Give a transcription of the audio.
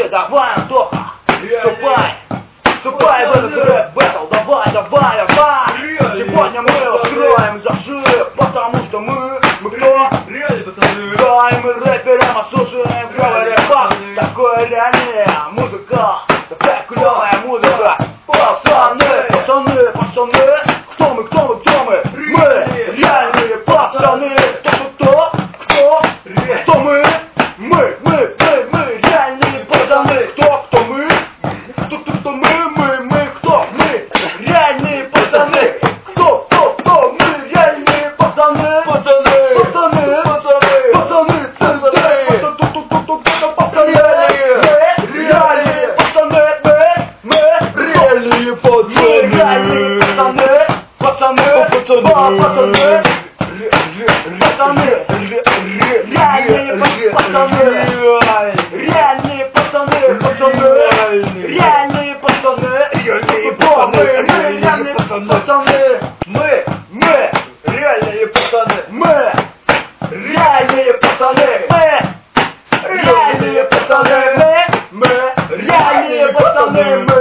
давай, Антоха, вступай в этот рэп-бэтл, давай. Сегодня мы устроим зашиб, потому что мы кто? Реальные пацаны. Да, и мы рэперам ослушаем клёвый рэп-бат. Такое реальная музыка, такая клёвая музыка. Пацаны, кто мы? Мы реальные пацаны. Кто мы? Мы реальные пацаны. Кто мы? Кто мы? Кто мы? Реальные пацаны. Кто мы? Реальные пацаны. Реальные пацаны.